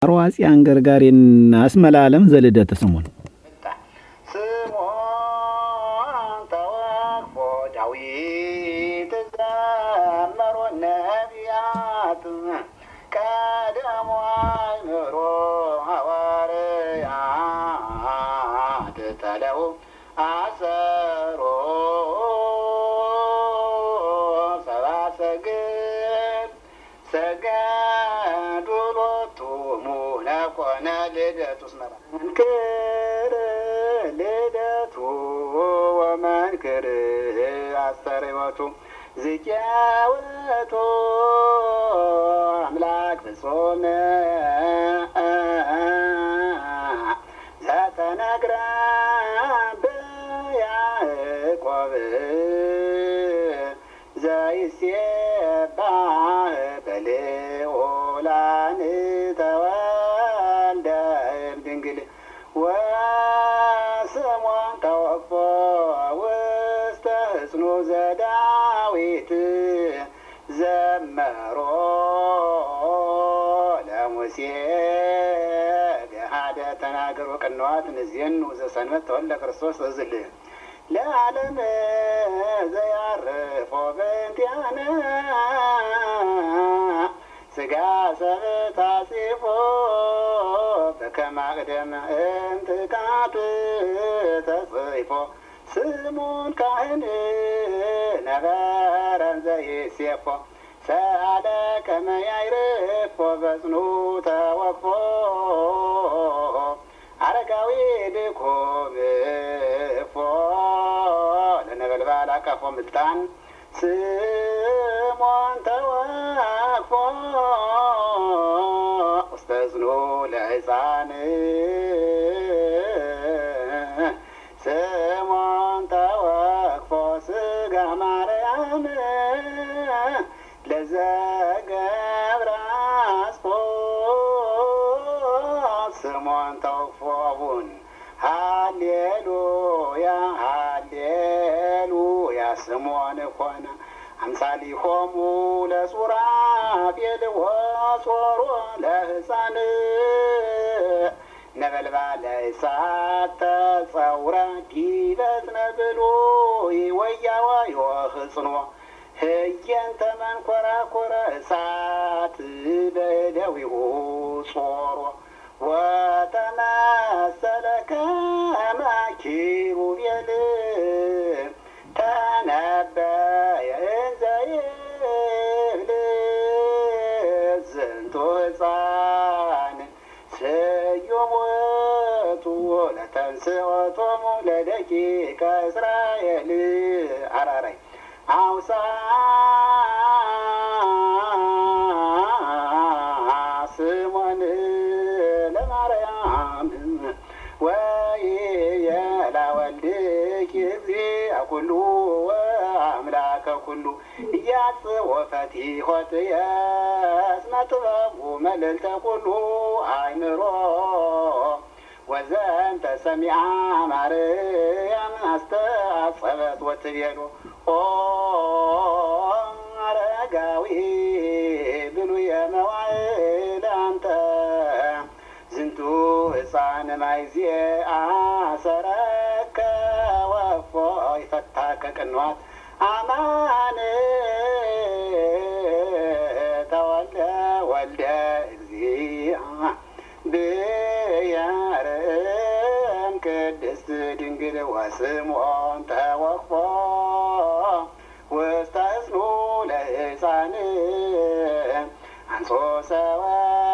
አርዋጺ አንገርጋሪን አስመላለም ዘልደተ ሰሞን ስሞን ተወክፎ ዳዊት ዘመሮ ነቢያት ቀደሞ አይምሮ ሐዋርያት ተለው አሰሮ ሰብአ ሰገል ሰገዱ ሎቱ ሙለኮነ ልደቱ ስመራ መንክር ልደቱ ወመንክር አስተርእዮቱ ዝጫወቱ አምላክ ፍጹም ዘተነግረ በያዕቆብ ዘይሴባህ በልዑላን ተወልደ እምድንግል ወስሞን ተወክፎ ውስተ ሕፅኑ ዘዳዊት ዘመሮ ለሙሴ ገሃደ ተናገሮ ቅንዋት ንዜኑ ዘሰንበት ተወልደ ክርስቶስ እዝል ለዓለም ዘያርፎ በእንቲአነ ሥጋ ሰብእ ታጺፎ በከመ አቅደመ እምትካት ተጽፎ ስሙን ካህን ነበረ ዘይሴፎ ሰአለ ከመ ያዕርፎ በጽኑ ተወክፎ አረጋዊ ድኩም እፎ ለነበልባል አቀፎ ምልጣን ስሞን ተወክፎ ውስተ ሕፅኑ ለሕፃን ስሞን ተወክፎ ሥጋ ማርያም ለዘገብረ አስፎ ስሞን ተወክፎ አቡን ሃሌሉያ ሃሌሉያ ስሞን ኮነ አምሳሊሆሙ ለሱራፌል ወጾሮ ለሕፃን ነበልባለ እሳት ተጸውረ ዲበ ዕፅነ ብሉይ ወያዋዮ ሕፅኖ ህየንተ መንኰራኰረ እሳት በእደዊሁ ጾሮ ወተመሰለ ከመ ኪሩቤል ተነበየ እንዘ ይብል ዝንቱ ሕፃን ስዩም ውእቱ ለተንሥኦቶሙ ለደቂቀ እስራኤል አራራይ አውሳ ስሞን ለማርያም ወኢየላ ወልድኪ እግዚአ ኩሉ ወአምላከ ኩሉ ኢያጽእ ወፈቲሖት እስመ ጥበቡ መልዕልተ ኩሉ አእምሮ ወዘንተ ሰሚዐ ማርያም አስተአጸበት ወትቤሎ ኦ አረጋዊ ብሉየ መዋዕል አንተ ዝንቱ ሕፃን ማይዜ አሰረከ ወፎ ይፈታከ ቅንዋት አማን ተወልደ ወልደ እግዚአ ብያርም ቅድስት ድንግል ወስምዖን ተወክፎ ውስተ ሕፅኑ ለሕፃን አንሶ ሰወ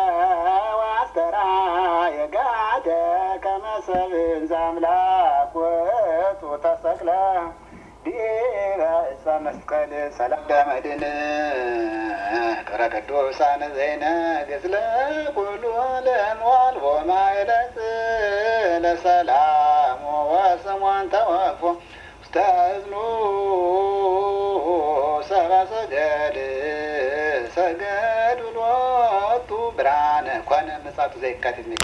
ወአስተርአየ ጋደ ከመ ሰብእ ዘአምላክ ውእቱ ተሰቅለ ዲበ ዕፀ መስቀል ሰላም ለመድኅን ክብረ ቅዱሳን ዘይነግሥ ለኵሉ ዓለም ወአልቦ ማይለጽ ለሰላሙ ወስሞን ተወክፎ ውስተ ሕፅኑ ሰብአ ሰገል ሰገዱ ሎቱ ብርሃነ ኮነ ምጽአቱ ዘየካቲት